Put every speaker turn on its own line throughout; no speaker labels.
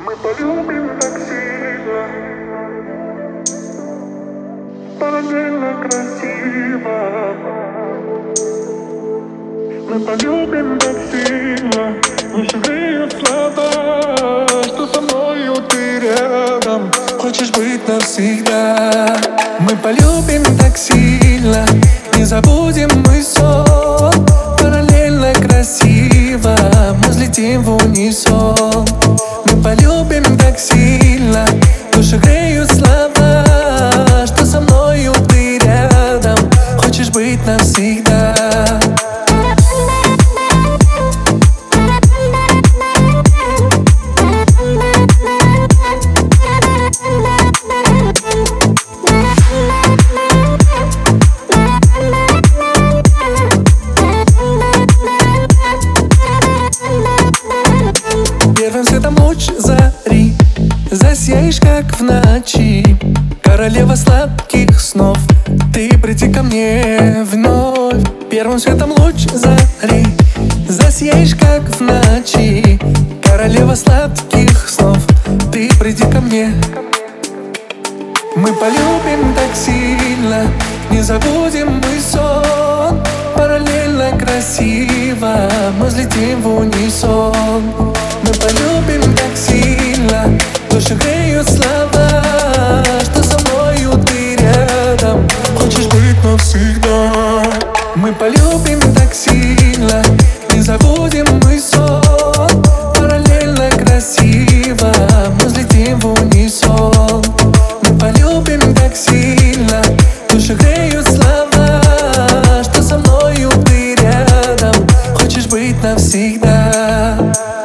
Мы полюбим так сильно, параллельно красиво. Мы полюбим так сильно, не жалею слова, что со мною ты рядом, хочешь быть навсегда. Мы полюбим так сильно, не забудем мы сон, параллельно красиво, мы взлетим в унисон. Мы полюбим так сильно, душу греют слова, что со мною ты рядом, хочешь быть навсегда. Первым светом луч зари засияешь, как в ночи, королева сладких снов, ты приди ко мне вновь. Первым светом луч зари засияешь, как в ночи, королева сладких снов, ты приди ко мне. Мы полюбим так сильно, не забудем мы сон, параллельно красиво, мы взлетим в унисон. Мы полюбим так сильно, душу греют слова, что со мною ты рядом, хочешь быть навсегда. Мы полюбим так сильно, не забудем мы сон, параллельно красиво, мы взлетим в унисон. Мы полюбим так сильно, душу греют слова, что со мною ты рядом, хочешь быть навсегда.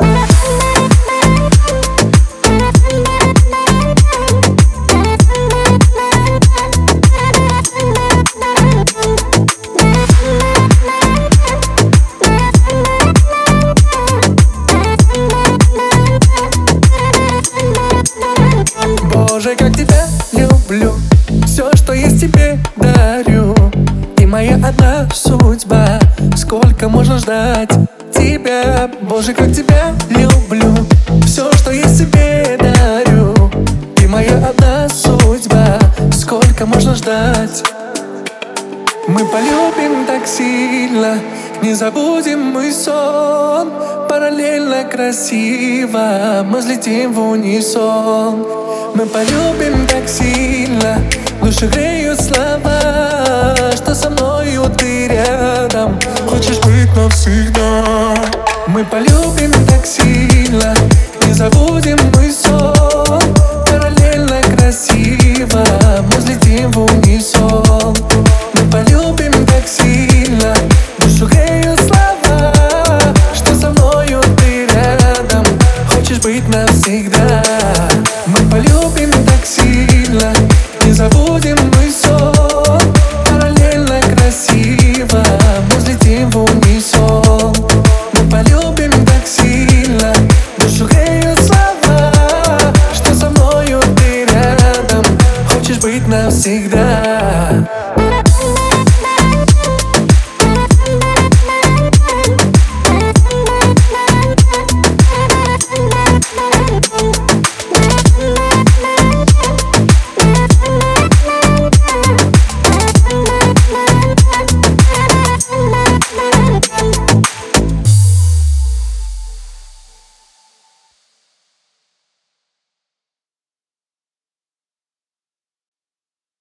Боже, как тебя люблю, все, что есть, тебе дарю. Ты моя одна судьба, сколько можно ждать тебя. Боже, как тебя люблю, все, что есть, тебе дарю. Ты моя одна судьба, сколько можно ждать. Мы полюбим так сильно, не забудем мы сон, параллельно красиво, мы взлетим в унисон. Мы полюбим так сильно, душу греют слова, что со мною ты рядом, хочешь быть навсегда. Мы полюбим так сильно, не забудем мы сон, параллельно красиво, мы взлетим в унисон. Мы полюбим так сильно, душу греют слова, что со мною ты рядом, хочешь быть навсегда. Мы полюбим так сильно, не забудем мы сон, параллельно красиво, мы взлетим в унисон. Мы полюбим так сильно, душу греют слова, что со мною ты рядом, хочешь быть навсегда.